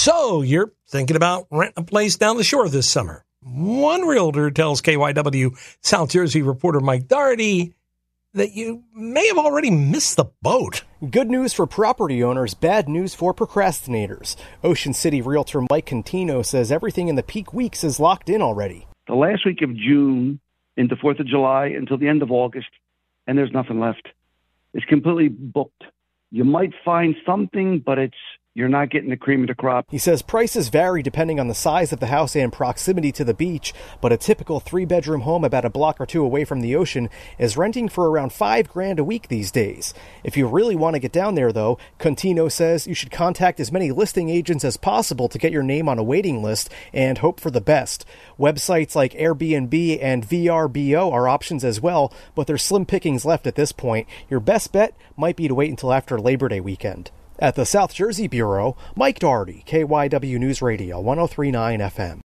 So you're thinking about renting a place down the shore this summer. One realtor tells KYW South Jersey reporter Mike Doherty that you may have already missed the boat. Good news for property owners, bad news for procrastinators. Ocean City realtor Mike Contino says everything in the peak weeks is locked in already. The last week of June into 4th of July until the end of August, and there's nothing left. It's completely booked. You might find something, but you're not getting the cream of the crop. He says prices vary depending on the size of the house and proximity to the beach, but a typical 3-bedroom home about a block or two away from the ocean is renting for around $5,000 a week these days. If you really want to get down there, though, Contino says you should contact as many listing agents as possible to get your name on a waiting list and hope for the best. Websites like Airbnb and VRBO are options as well, but there's slim pickings left at this point. Your best bet might be to wait until after Labor Day weekend. At the South Jersey Bureau, Mike Doherty, KYW News Radio, 103.9 FM.